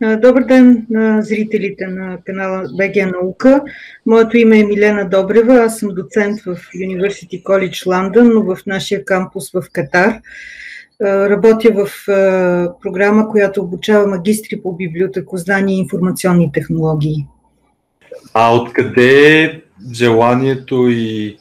Добър ден на зрителите на канала БГ Наука. Моето име е Милена Добрева. Аз съм доцент в University College London, но в нашия кампус в Катар. Работя в програма, която обучава магистри по библиотекознание и информационни технологии. А откъде е желанието и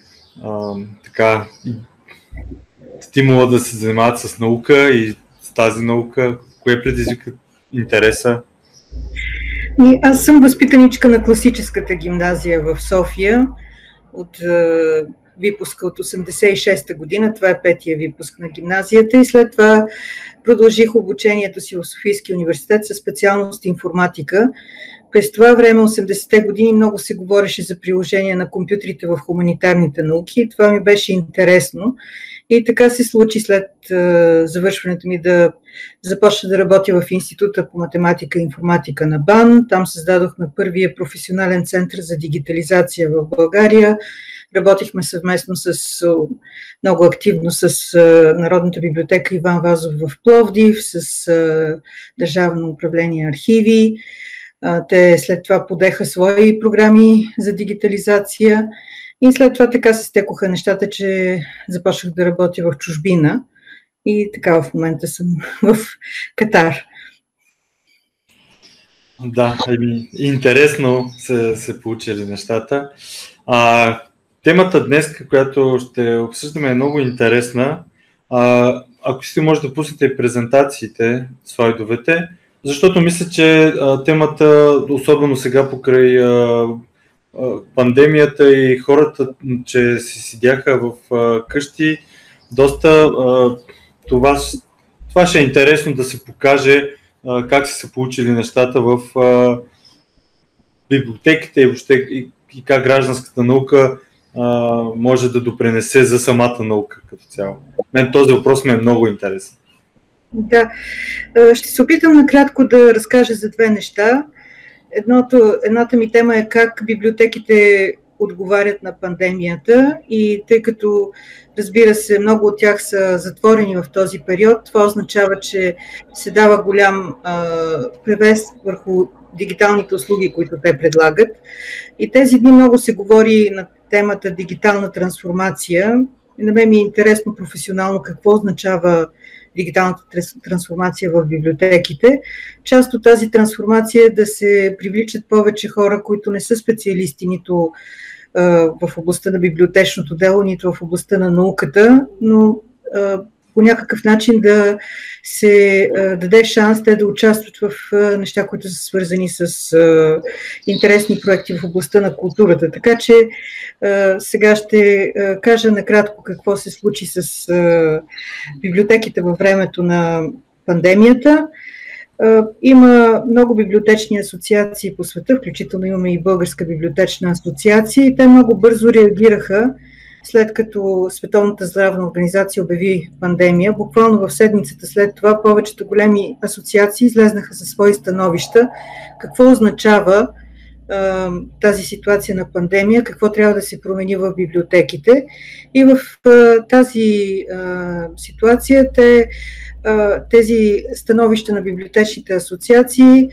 стимула да се занимават с наука и с тази наука? Кое предизвика интереса? Аз съм възпитаничка на класическата гимназия в София от випуска от 86-та година. Това е 5-тия випуск на гимназията и след това продължих обучението си в Софийския университет със специалност информатика. През това време, 80-те години, много се говореше за приложение на компютрите в хуманитарните науки. Това ми беше интересно. И така се случи след завършването ми да започна да работя в Института по математика и информатика на БАН. Там създадохме първия професионален център за дигитализация в България. Работихме съвместно много активно с Народната библиотека Иван Вазов в Пловдив, с Държавно управление архиви. Те след това подеха свои програми за дигитализация. И след това така се стекоха нещата, че започнах да работя в чужбина и така в момента съм в Катар. Да, интересно се получили нещата. Темата днес, която ще обсъждаме, е много интересна. Ако си може да пуснете презентациите, слайдовете, защото мисля, че темата, особено сега покрай пандемията и хората, че си седяха в къщи, доста това ще е интересно да се покаже как са се получили нещата в библиотеките и въобще и как гражданската наука може да допринесе за самата наука като цяло. Мен този въпрос ми е много интересен. Да, ще се опитам накратко да разкажа за две неща. Едната ми тема е как библиотеките отговарят на пандемията и тъй като, разбира се, много от тях са затворени в този период, това означава, че се дава голям превес върху дигиталните услуги, които те предлагат. И тези дни много се говори на темата дигитална трансформация. И на мен ми е интересно професионално какво означава дигиталната трансформация в библиотеките. Част от тази трансформация е да се привличат повече хора, които не са специалисти нито в областта на библиотечното дело, нито в областта на науката, но по някакъв начин да се даде шанс те да участват в неща, които са свързани с интересни проекти в областта на културата. Така че сега ще кажа накратко какво се случи с библиотеките във времето на пандемията. Има много библиотечни асоциации по света, включително имаме и Българска библиотечна асоциация и те много бързо реагираха след като Световната здравна организация обяви пандемия. Буквално в седмицата след това повечето големи асоциации излезнаха със свои становища какво означава тази ситуация на пандемия, какво трябва да се промени в библиотеките. И в тази ситуация тези становища на библиотечните асоциации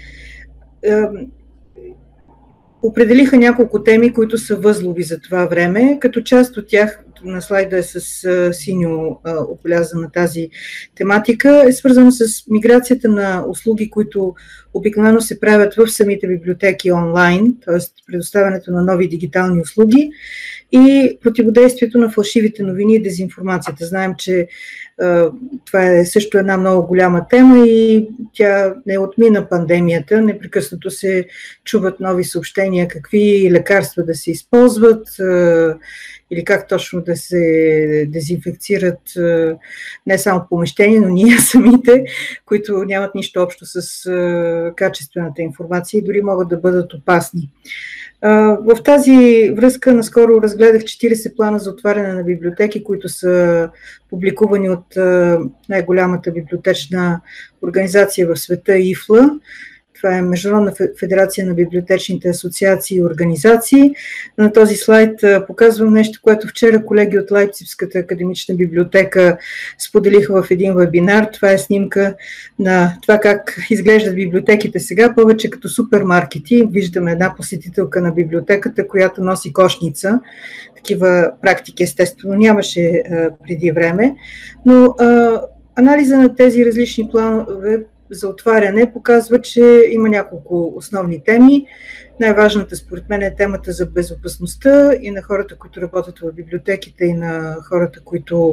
определиха няколко теми, които са възлови за това време, като част от тях, на слайда е с синьо отбелязана тази тематика, е свързана с миграцията на услуги, които обикновено се правят в самите библиотеки онлайн, т.е. предоставянето на нови дигитални услуги и противодействието на фалшивите новини и дезинформацията. Знаем, че това е също една много голяма тема и тя не отмина пандемията. Непрекъснато се чуват нови съобщения какви лекарства да се използват или как точно да се дезинфекцират не само помещения, но ние самите, които нямат нищо общо с качествената информация и дори могат да бъдат опасни. В тази връзка наскоро разгледах 40 плана за отваряне на библиотеки, които са публикувани от най-голямата библиотечна организация в света ИФЛА. Това е Международна федерация на библиотечните асоциации и организации. На този слайд показвам нещо, което вчера колеги от Лайпцигската академична библиотека споделиха в един вебинар. Това е снимка на това как изглеждат библиотеките сега, повече като супермаркети. Виждаме една посетителка на библиотеката, която носи кошница. Такива практики естествено нямаше преди време, но анализа на тези различни планове за отваряне показва, че има няколко основни теми. Най-важната според мен е темата за безопасността и на хората, които работят в библиотеките, и на хората, които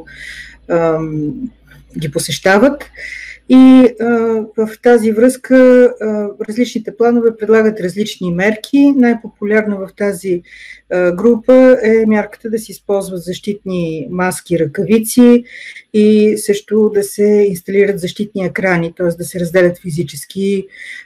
ги посещават. И в тази връзка различните планове предлагат различни мерки. Най-популярна в тази група е мярката да се използват защитни маски, ръкавици и също да се инсталират защитни екрани, т.е. да се разделят физически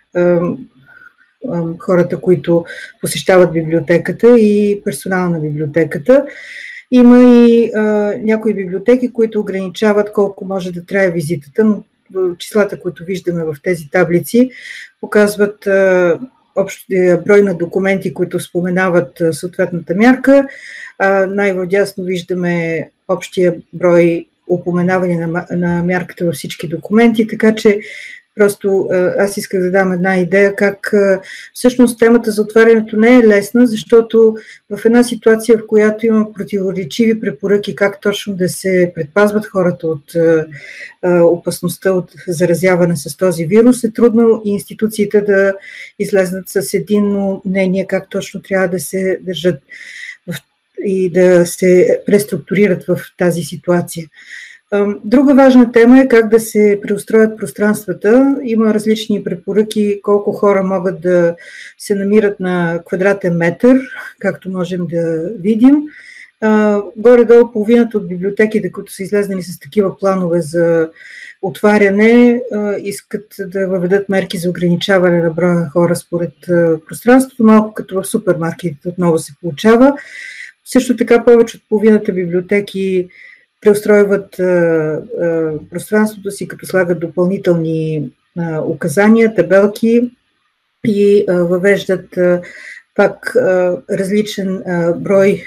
хората, които посещават библиотеката и персонала на библиотеката. Има и някои библиотеки, които ограничават колко може да трае визитата, но числата, които виждаме в тези таблици, показват общия брой на документи, които споменават съответната мярка. Най-вдясно виждаме общия брой упоменаване на мярката във всички документи, така че просто аз исках да дам една идея как всъщност темата за отварянето не е лесна, защото в една ситуация, в която има противоречиви препоръки как точно да се предпазват хората от опасността от заразяване с този вирус, е трудно и институциите да излезнат с единно мнение как точно трябва да се държат и да се преструктурират в тази ситуация. Друга важна тема е как да се преустроят пространствата. Има различни препоръки колко хора могат да се намират на квадратен метър, както можем да видим. Горе-долу половината от библиотеките, които са излезнали с такива планове за отваряне, искат да въведат мерки за ограничаване на броя на хора според пространството, малко като в супермаркетите отново се получава. Също така повече от половината библиотеки преустройват пространството си, като слагат допълнителни указания, табелки и въвеждат пак различен брой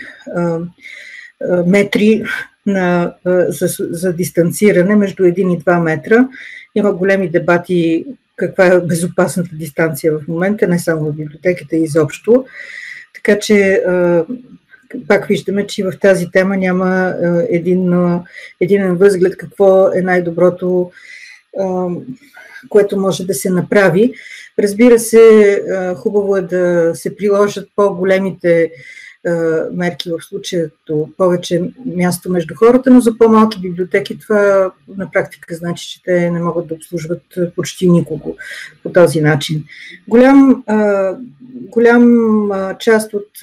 метри за дистанциране между 1 и 2 метра. Има големи дебати каква е безопасната дистанция в момента, не само в библиотеката, изобщо. Така че пак виждаме, че в тази тема няма един възглед какво е най-доброто, което може да се направи. Разбира се, хубаво е да се приложат по-големите мерки в случая, повече място между хората, но за по-малки библиотеки това на практика значи, че те не могат да обслужват почти никого по този начин. Голям част от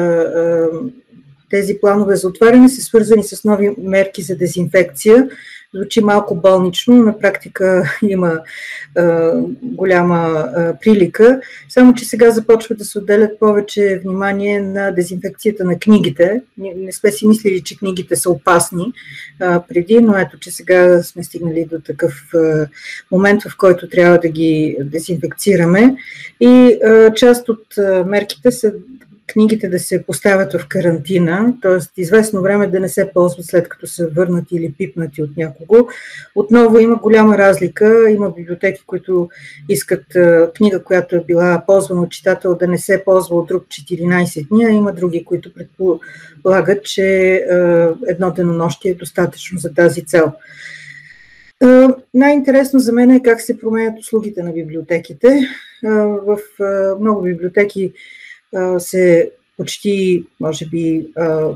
тези планове за отваряне са свързани с нови мерки за дезинфекция. Звучи малко болнично, на практика има голяма прилика, само че сега започва да се отделят повече внимание на дезинфекцията на книгите. Не сме си мислили, че книгите са опасни преди, но ето, че сега сме стигнали до такъв момент, в който трябва да ги дезинфекцираме. И част от мерките са книгите да се поставят в карантина, т.е. известно време да не се ползват след като са върнати или пипнати от някого. Отново има голяма разлика. Има библиотеки, които искат книга, която е била ползвана от читател, да не се ползва от друг 14 дни, а има други, които предполагат, че едно денонощие е достатъчно за тази цел. Най-интересно за мен е как се променят услугите на библиотеките. В много библиотеки се почти, може би,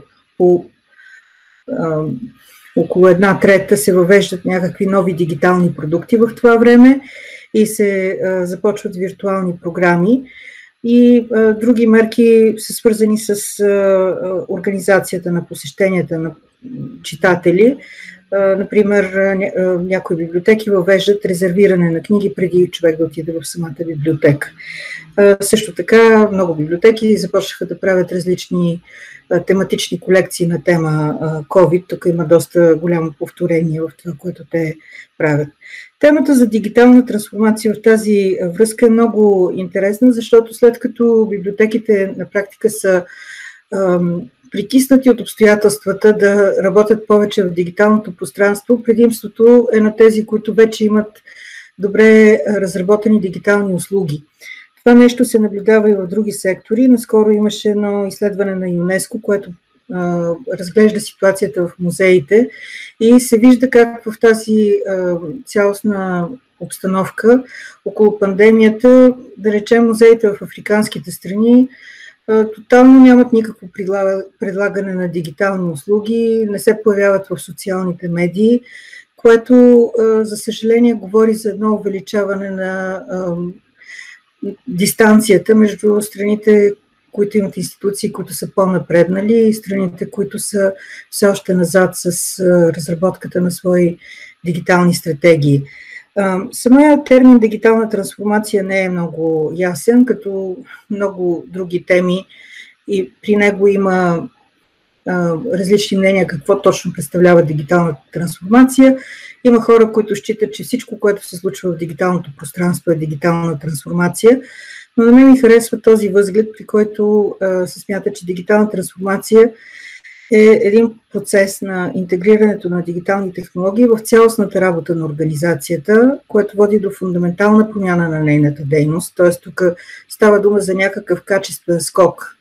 около 1/3 се въвеждат някакви нови дигитални продукти в това време и се започват виртуални програми. И други мерки са свързани с организацията на посещенията на читатели. Например, някои библиотеки въвеждат резервиране на книги преди човек да отиде в самата библиотека. Също така много библиотеки започнаха да правят различни тематични колекции на тема COVID. Тук има доста голямо повторение в това, което те правят. Темата за дигитална трансформация в тази връзка е много интересна, защото след като библиотеките на практика са притиснати от обстоятелствата да работят повече в дигиталното пространство, предимството е на тези, които вече имат добре разработени дигитални услуги. Това нещо се наблюдава и в други сектори. Наскоро имаше едно изследване на ЮНЕСКО, което разглежда ситуацията в музеите и се вижда как в тази цялостна обстановка около пандемията, да речем музеите в африканските страни, тотално нямат никакво предлагане на дигитални услуги, не се появяват в социалните медии, което, за съжаление, говори за едно увеличаване на дистанцията между страните, които имат институции, които са по-напреднали, и страните, които са все още назад с разработката на свои дигитални стратегии. Самият термин дигитална трансформация не е много ясен, като много други теми, и при него има различни мнения какво точно представлява дигитална трансформация. Има хора, които считат, че всичко, което се случва в дигиталното пространство, е дигитална трансформация, но на мен ми харесва този възглед, при който се смята, че дигитална трансформация е един процес на интегрирането на дигитални технологии в цялостната работа на организацията, което води до фундаментална промяна на нейната дейност. Т.е. тук става дума за някакъв качествен скок,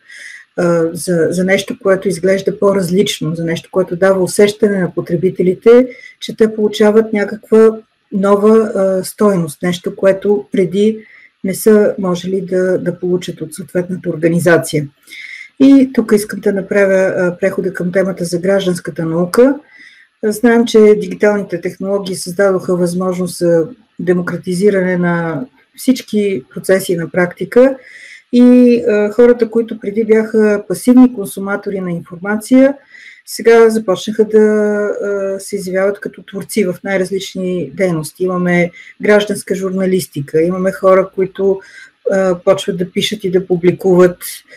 за нещо, което изглежда по-различно, за нещо, което дава усещане на потребителите, че те получават някаква нова стойност, нещо, което преди не са можели да получат от съответната организация. И тук искам да направя прехода към темата за гражданската наука. Знаем, че дигиталните технологии създадоха възможност за демократизиране на всички процеси на практика и хората, които преди бяха пасивни консуматори на информация, сега започнаха да се изявяват като творци в най-различни дейности. Имаме гражданска журналистика, имаме хора, които почват да пишат и да публикуват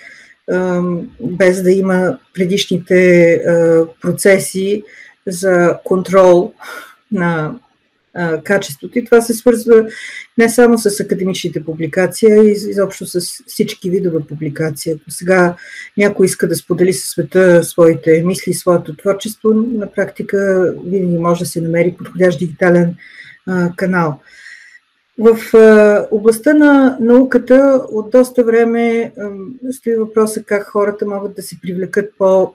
без да има предишните процеси за контрол на качеството. И това се свързва не само с академичните публикации, а и изобщо с всички видове публикации. Ако сега някой иска да сподели със света своите мисли, своето творчество, на практика винаги може да се намери подходящ дигитален канал. В областта на науката от доста време стои въпроса как хората могат да се привлекат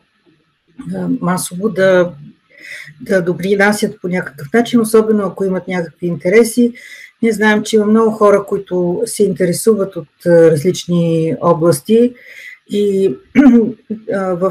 по-масово, да допринасят по някакъв начин, особено ако имат някакви интереси. Ние знаем, че има много хора, които се интересуват от различни области и в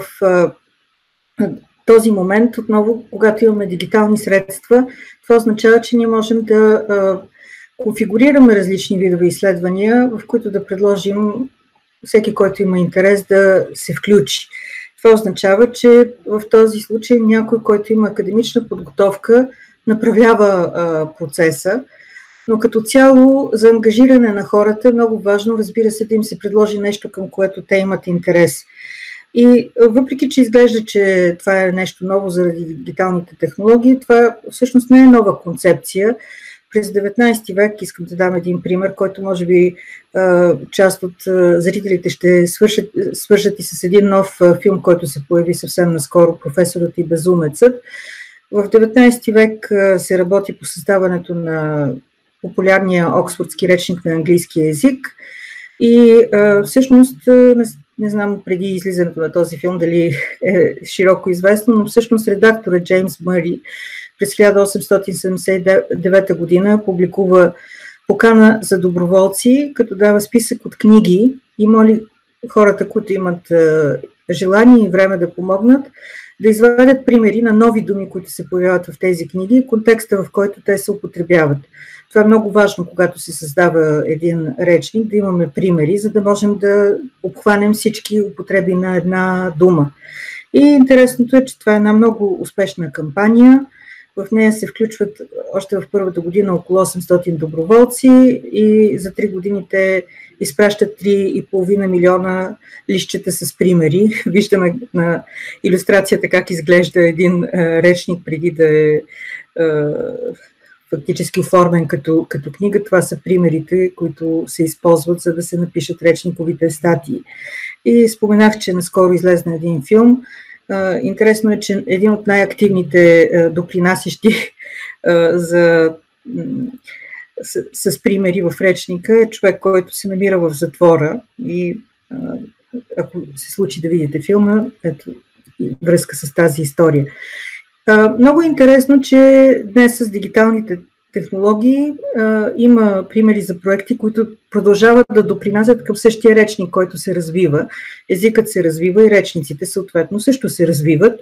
този момент, отново, когато имаме дигитални средства, това означава, че ние можем да конфигурираме различни видове изследвания, в които да предложим всеки, който има интерес, да се включи. Това означава, че в този случай някой, който има академична подготовка, направлява процеса, но като цяло за ангажиране на хората е много важно, разбира се, да им се предложи нещо, към което те имат интерес. И въпреки, че изглежда, че това е нещо ново заради дигиталните технологии, това всъщност не е нова концепция. През 19 век, искам да дам един пример, който може би част от зрителите ще свържат и с един нов филм, който се появи съвсем наскоро, Професорът и безумецът. В 19 век се работи по създаването на популярния оксфордски речник на английски език и всъщност, не знам преди излизането на този филм дали е широко известно, но всъщност редакторът Джеймс Мъри през 1879 година публикува покана за доброволци, като дава списък от книги и моли хората, които имат желание и време да помогнат, да извадят примери на нови думи, които се появяват в тези книги и контекста, в който те се употребяват. Това е много важно, когато се създава един речник, да имаме примери, за да можем да обхванем всички употреби на една дума. И интересното е, че това е една много успешна кампания. В нея се включват още в първата година около 800 доброволци и за 3 години те изпращат 3,5 милиона листчета с примери. Виждаме на илюстрацията как изглежда един речник преди да е фактически оформен като книга. Това са примерите, които се използват, за да се напишат речниковите статии. И споменах, че наскоро излезна един филм. Интересно е, че един от най-активните допринасящи с примери в речника е човек, който се намира в затвора и ако се случи да видите филма, ето връзка с тази история. Много е интересно, че днес с дигиталните технологии има примери за проекти, които продължават да допринасят към същия речник, който се развива. Езикът се развива и речниците съответно също се развиват.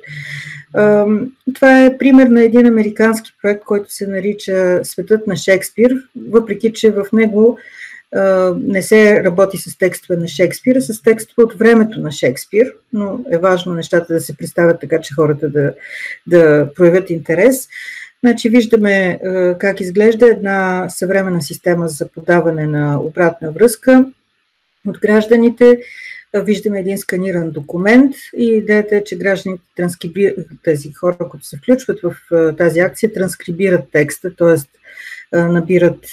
Това е пример на един американски проект, който се нарича Светът на Шекспир, въпреки че в него не се работи с текстове на Шекспир, а с текстове от времето на Шекспир, но е важно нещата да се представят така, че хората да проявят интерес. Значи виждаме как изглежда една съвременна система за подаване на обратна връзка от гражданите. Виждаме един сканиран документ и идеята е, че гражданите транскрибират, тези хора, които се включват в тази акция, транскрибират текста, т.е. набират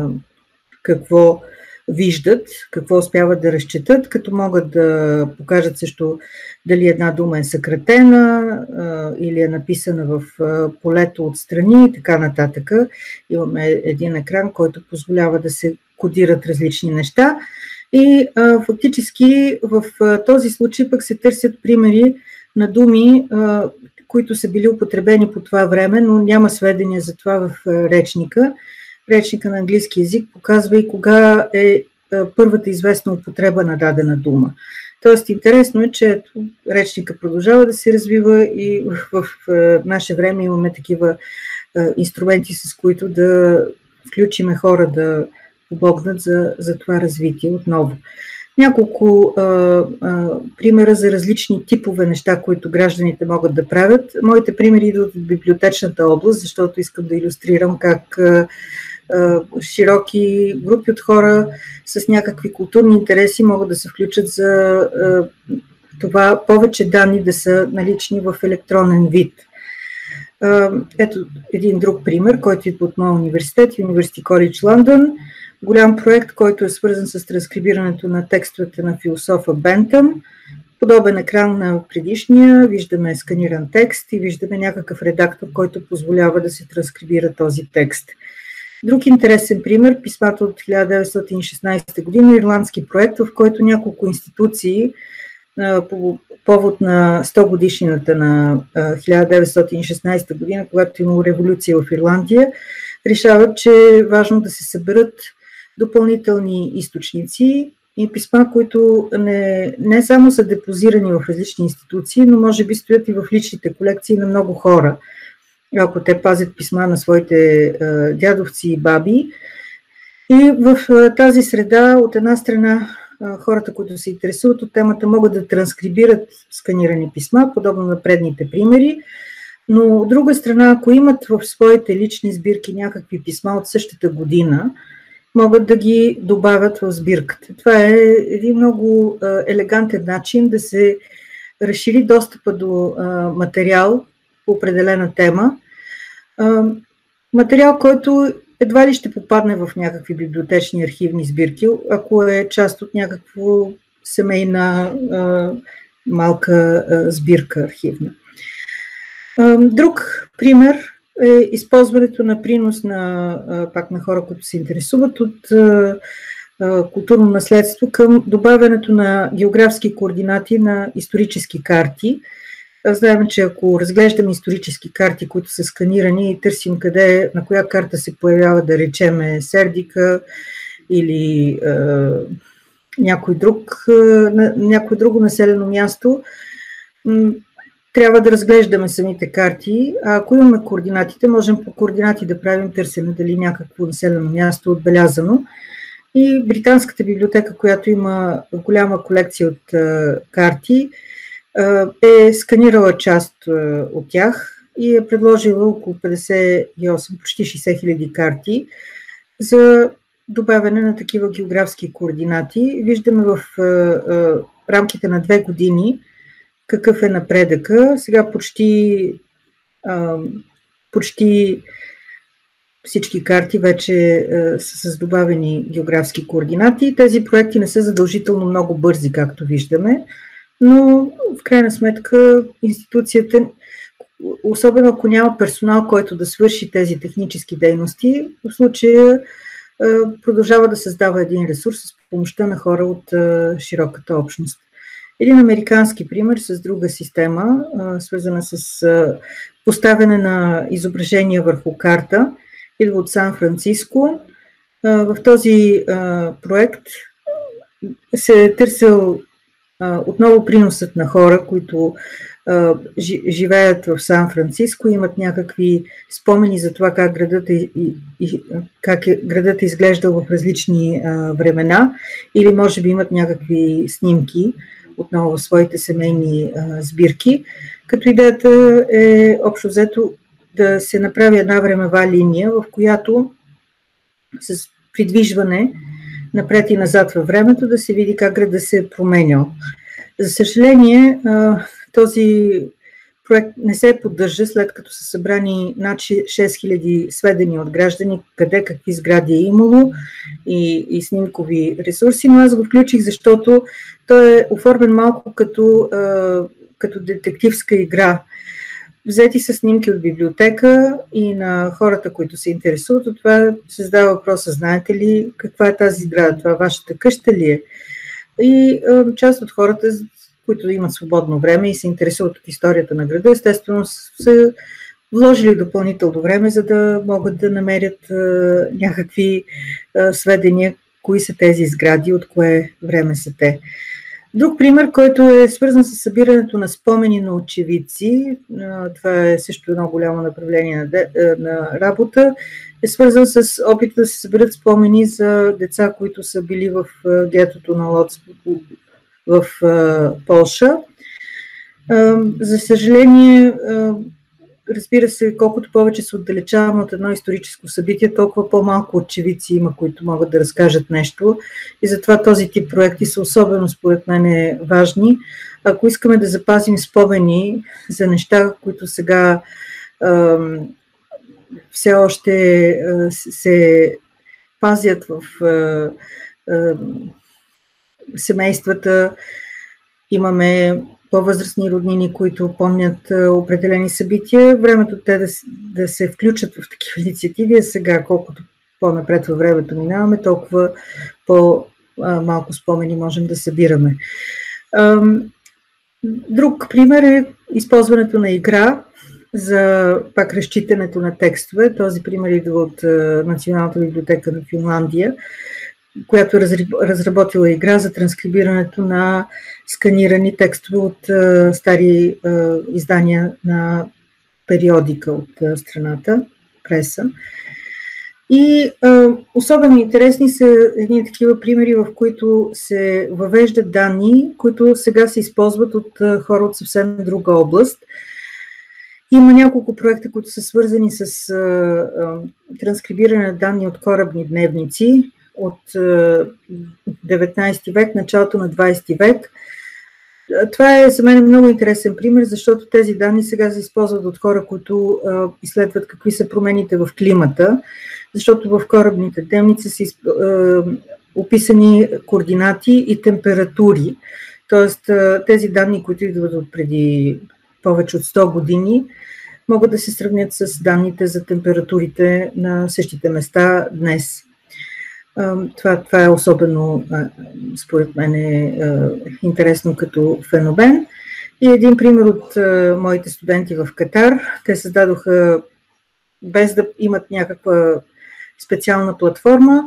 какво виждат, какво успяват да разчетат, като могат да покажат също дали една дума е съкратена или е написана в полето отстрани и така нататък. Имаме един екран, който позволява да се кодират различни неща и фактически в този случай пък се търсят примери на думи, които са били употребени по това време, но няма сведения за това в речника. Речника на английски език показва и кога е първата известна употреба на дадена дума. Тоест интересно е, че речника продължава да се развива и в наше време имаме такива инструменти, с които да включиме хора да помогнат за това развитие отново. Няколко примера за различни типове неща, които гражданите могат да правят. Моите примери идват от библиотечната област, защото искам да илюстрирам как широки групи от хора с някакви културни интереси могат да се включат за това повече данни да са налични в електронен вид. Ето един друг пример, който идва от моя университет, University College London. Голям проект, който е свързан с транскрибирането на текстовете на философа Бентъм. Подобен екран на предишния, виждаме сканиран текст и виждаме някакъв редактор, който позволява да се транскрибира този текст. Друг интересен пример, писмата от 1916 година, ирландски проект, в който няколко институции по повод на 100 годишнината на 1916 година, когато има революция в Ирландия, решават, че е важно да се съберат допълнителни източници и писма, които не само са депозирани в различни институции, но може би стоят и в личните колекции на много хора. Ако те пазят писма на своите дядовци и баби. И в тази среда, от една страна, хората, които се интересуват от темата, могат да транскрибират сканирани писма, подобно на предните примери, но от друга страна, ако имат в своите лични сбирки някакви писма от същата година, могат да ги добавят в сбирката. Това е един много елегантен начин да се разшири достъпа до материал по определена тема. Материал, който едва ли ще попадне в някакви библиотечни архивни сбирки, ако е част от някаква семейна малка сбирка архивна. Друг пример е използването на принос пак на хора, които се интересуват от културно наследство към добавянето на географски координати на исторически карти. Знаем, че ако разглеждаме исторически карти, които са сканирани и търсим на коя карта се появява, да речеме Сердика или някой друго населено място, трябва да разглеждаме самите карти, а ако имаме координатите, можем по координати да правим търсене дали някакво населено място е отбелязано. И Британската библиотека, която има голяма колекция от карти, е сканирала част от тях и е предложила около 58, почти 60 хиляди карти за добавяне на такива географски координати. Виждаме в рамките на 2 години какъв е напредъка. Сега почти всички карти вече са с добавени географски координати. Тези проекти не са задължително много бързи, както виждаме, но в крайна сметка институцията, особено ако няма персонал, който да свърши тези технически дейности, в случая продължава да създава един ресурс с помощта на хора от широката общност. Един американски пример с друга система, свързана с поставяне на изображения върху карта, идва от Сан Франциско. В този проект се е търсил отново приносът на хора, които живеят в Сан Франциско, имат някакви спомени за това как градът е изглеждал в различни времена, или може би имат някакви снимки отново в своите семейни сбирки, като идеята е общо взето да се направи една времева линия, в която с придвижване напред и назад във времето да се види как градът се е променял. За съжаление, този проект не се поддържа, след като са събрани над 6000 сведения от граждани, къде какви сгради е имало и снимкови ресурси, но аз го включих, защото той е оформен малко като детективска игра. Взети са снимки от библиотека и на хората, които се интересуват от това, се задава въпроса: знаете ли каква е тази сграда, това вашата къща ли е? И част от хората, които имат свободно време и се интересуват от историята на града, естествено са вложили допълнително време, за да могат да намерят някакви сведения, кои са тези сгради, от кое време са те. Друг пример, който е свързан с събирането на спомени на очевидци, това е също едно голямо направление на работа, е свързан с опита да се съберат спомени за деца, които са били в гетото на Лодз в Полша. За съжаление, разбира се, колкото повече се отдалечаваме от едно историческо събитие, толкова по-малко очевидци има, които могат да разкажат нещо. И затова този тип проекти са особено, според мен, важни. Ако искаме да запазим спомени за неща, които сега все още се пазят в семействата, имаме по-възрастни роднини, които помнят определени събития, времето те да се включат в такива инициативи е сега. Колкото по-напред във времето минаваме, толкова по-малко спомени можем да събираме. Друг пример е използването на игра за пак разчитането на текстове. Този пример идва от Националната библиотека на Финландия, която е разработила игра за транскрибирането на сканирани текстове от стари издания на периодика от страната, преса. И особено интересни са едни такива примери, в които се въвеждат данни, които сега се използват от хора от съвсем друга област. Има няколко проекта, които са свързани с транскрибиране на данни от корабни дневници от 19 век, началото на 20 век. Това е за мен много интересен пример, защото тези данни сега се използват от хора, които изследват какви са промените в климата, защото в корабните дневници са описани координати и температури. Тоест тези данни, които идват от преди повече от 100 години, могат да се сравнят с данните за температурите на същите места днес. Това е особено, според мен, интересно като феномен. И един пример от моите студенти в Катар. Те създадоха, без да имат някаква специална платформа,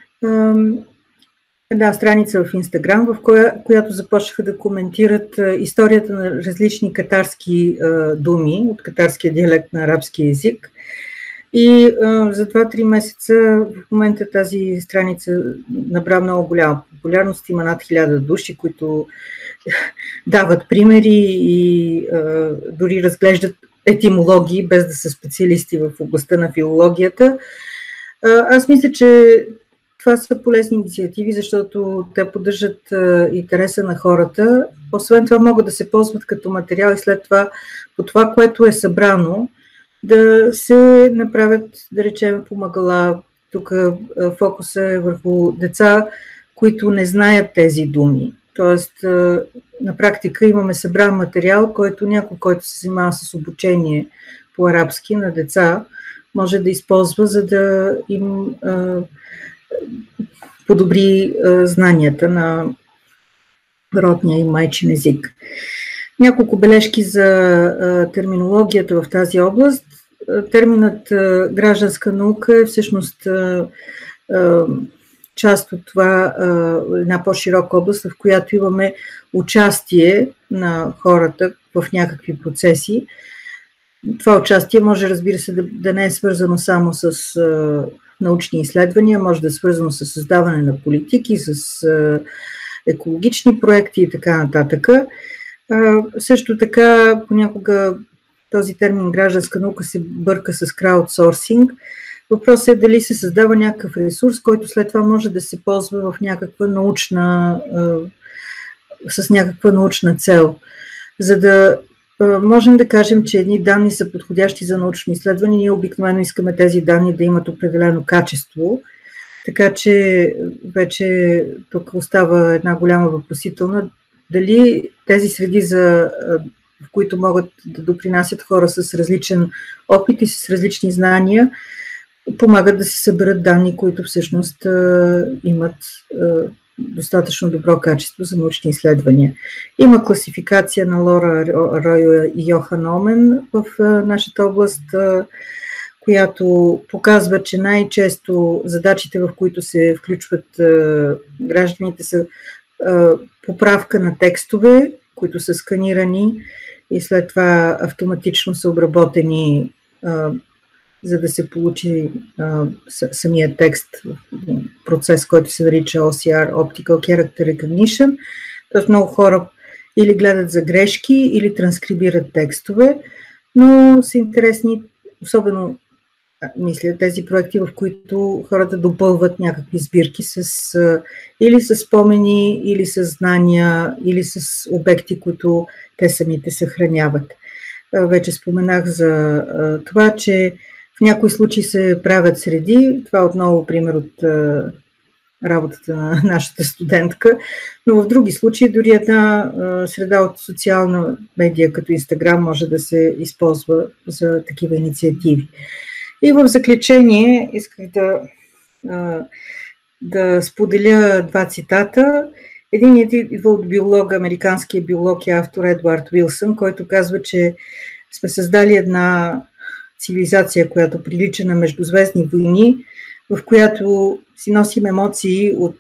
една страница в Инстаграм, в която започнаха да коментират историята на различни катарски думи от катарския диалект на арабски език. И за 2-3 месеца в момента тази страница набра много голяма популярност. Има над 1000 души, които дават примери и дори разглеждат етимологии, без да са специалисти в областта на филологията. Аз мисля, че това са полезни инициативи, защото те поддържат интереса на хората. Освен това могат да се ползват като материал и след това по това, което е събрано, да се направят, да речем, помагала. Тук фокусът е върху деца, които не знаят тези думи. Тоест, на практика имаме събран материал, който някой, който се занимава с обучение по арабски на деца, може да използва, за да им подобри знанията на родния и майчин език. Няколко бележки за терминологията в тази област. Терминът гражданска наука е всъщност част от това, една по-широка област, в която имаме участие на хората в някакви процеси. Това участие може, разбира се, да не е свързано само с научни изследвания, може да е свързано с създаване на политики, с екологични проекти и така нататък. Също така, понякога този термин гражданска наука се бърка с краудсорсинг. Въпросът е дали се създава някакъв ресурс, който след това може да се ползва в някаква научна, с някаква научна цел. За да можем да кажем, че едни данни са подходящи за научни изследвания, ние обикновено искаме тези данни да имат определено качество, така че вече тук остава една голяма въпросителна. Дали тези среди, в които могат да допринасят хора с различен опит и с различни знания, помагат да се съберат данни, които всъщност имат достатъчно добро качество за научни изследвания. Има класификация на Лора Ройо и Йохан Омен в нашата област, която показва, че най-често задачите, в които се включват гражданите, са поправка на текстове, които са сканирани и след това автоматично са обработени, за да се получи самия текст, процес, който се нарича OCR, Optical Character Recognition. Тоест много хора или гледат за грешки, или транскрибират текстове, но са интересни, особено мисля, тези проекти, в които хората допълват някакви сбирки или с спомени, или с знания, или с обекти, които те самите съхраняват. Вече споменах за това, че в някои случаи се правят среди. Това е отново пример от работата на нашата студентка, но в други случаи дори една среда от социална медия като Инстаграм може да се използва за такива инициативи. И в заключение исках да споделя два цитата. Единият идва от биолога, американския биолог и автор Едуард Уилсън, който казва, че сме създали една цивилизация, която прилича на междузвездни войни, в която си носим емоции от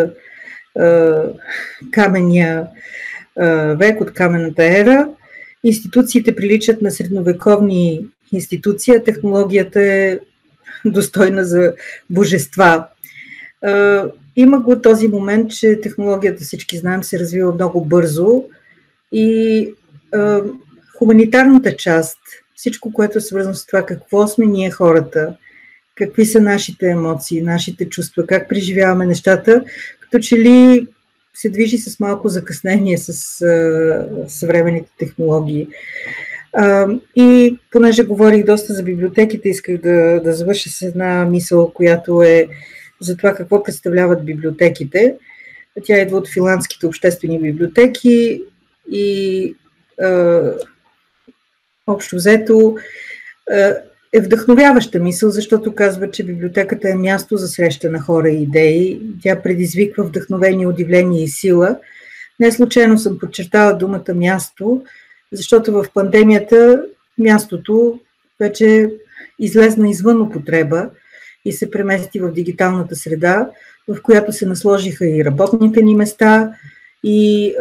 каменния век, от каменната ера. Институциите приличат на средновековни институции, а технологията е достойна за божества. Има го този момент, че технологията, всички знаем, се развива много бързо и хуманитарната част, всичко, което е свързано с това какво сме ние хората, какви са нашите емоции, нашите чувства, как преживяваме нещата, като че ли се движи с малко закъснение с съвременните технологии. И понеже говорих доста за библиотеките, исках да завърша с една мисъл, която е за това какво представляват библиотеките. Тя идва от финландските обществени библиотеки и общо взето е вдъхновяваща мисъл, защото казва, че библиотеката е място за среща на хора и идеи. Тя предизвиква вдъхновение, удивление и сила. Не случайно съм подчертала думата място, защото в пандемията мястото вече излезна извън употреба и се премести в дигиталната среда, в която се насложиха и работните ни места, и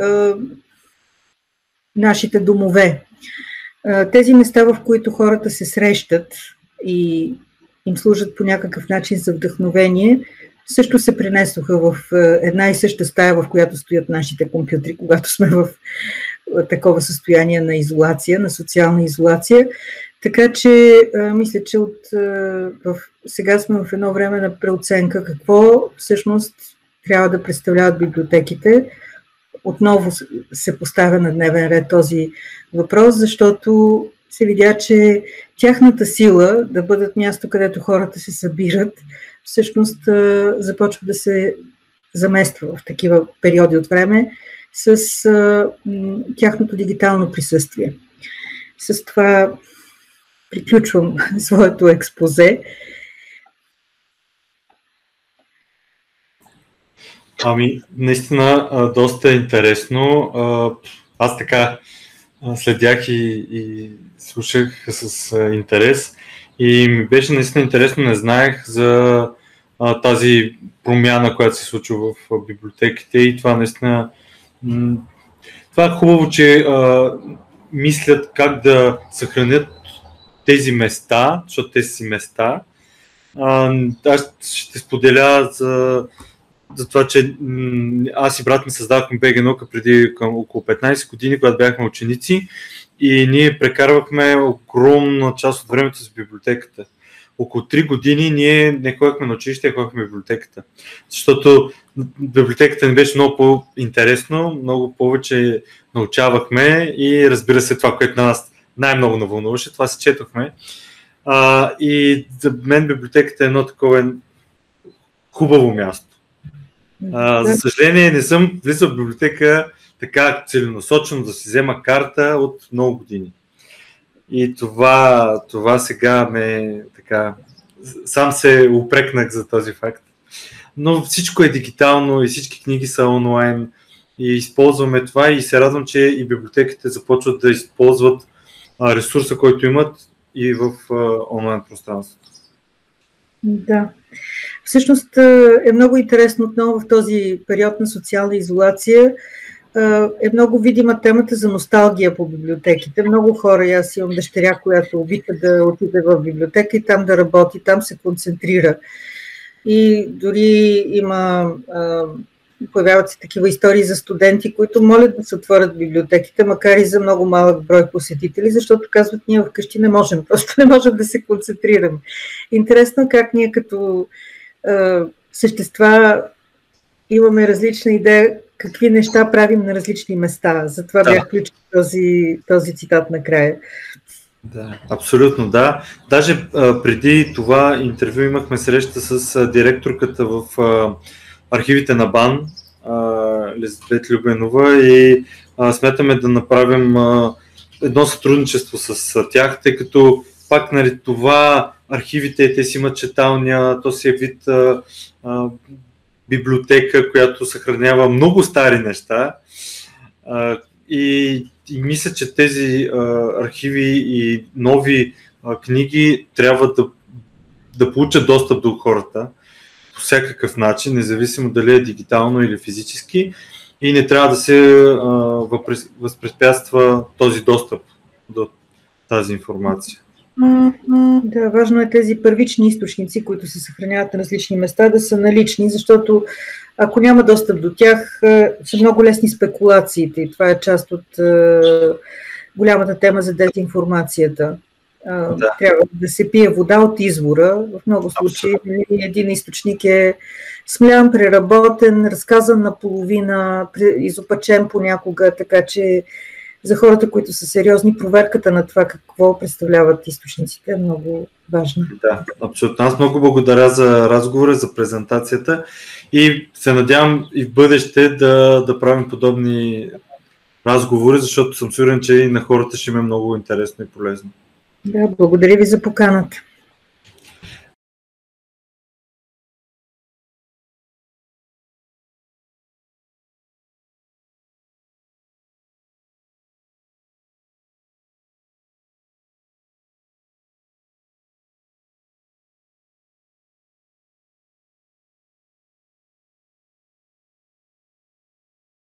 нашите домове. Тези места, в които хората се срещат и им служат по някакъв начин за вдъхновение, също се пренесоха в една и съща стая, в която стоят нашите компютри, когато сме в такова състояние на изолация, на социална изолация. Така че мисля, че сега сме в едно време на преоценка какво всъщност трябва да представляват библиотеките. Отново се поставя на дневен ред този въпрос, защото се видя, че тяхната сила да бъдат място, където хората се събират, всъщност започва да се замества в такива периоди от време с тяхното дигитално присъствие. С това приключвам своето експозе. Наистина доста интересно. Аз така следях и слушах с интерес и ми беше наистина интересно, не знаех за тази промяна, която се случва в библиотеките и това наистина това е хубаво, че мислят как да съхранят тези места, защото те си места. Аз ще споделя за това, че аз и брат ми създавахме БГ Наука преди около 15 години, когато бяхме ученици и ние прекарвахме огромна част от времето с библиотеката. Около 3 години ние не ходихме на училище, а ходихме в библиотеката. Защото библиотеката ни беше много по-интересно, много повече научавахме и разбира се това, което на нас най-много навълнуваше, това се четохме. И за мен библиотеката е едно такова хубаво място. За съжаление не съм влизал в библиотека така целенасочено да си взема карта от много години. И това сега ме така, сам се упрекнах за този факт. Но всичко е дигитално и всички книги са онлайн и използваме това и се радвам, че и библиотеките започват да използват ресурса, който имат и в онлайн пространството. Да. Всъщност е много интересно отново в този период на социална изолация. Е много видима темата за носталгия по библиотеките. Много хора, аз имам дъщеря, която обича да отиде в библиотека и там да работи, там се концентрира. И дори появяват се такива истории за студенти, които молят да се отворят библиотеките, макар и за много малък брой посетители, защото казват, ние вкъщи не можем, просто не можем да се концентрираме. Интересно как ние като същества имаме различна идея какви неща правим на различни места. Затова бях включил този цитат накрая. Да, абсолютно, да. Даже преди това интервю имахме среща с директорката в архивите на БАН, Елизабет Любенова, и смятаме да направим едно сътрудничество с тях, тъй като пак това архивите, те си имат читалня, то си е вид библиотека, която съхранява много стари неща и мисля, че тези архиви и нови книги трябва да получат достъп до хората по всякакъв начин, независимо дали е дигитално или физически, и не трябва да се възпрепятства този достъп до тази информация. Да, важно е тези първични източници, които се съхраняват на различни места, да са налични, защото ако няма достъп до тях, са много лесни спекулациите и това е част от голямата тема за дезинформацията. Да. Трябва да се пие вода от извора. В много случаи един източник е смлян, преработен, разказан наполовина, изопачен понякога, така че за хората, които са сериозни, проверката на това какво представляват източниците е много важна. Да, абсолютно. Аз много благодаря за разговора, за презентацията и се надявам и в бъдеще да правим подобни разговори, защото съм сигурен, че и на хората ще им е много интересно и полезно. Да, благодаря ви за поканата.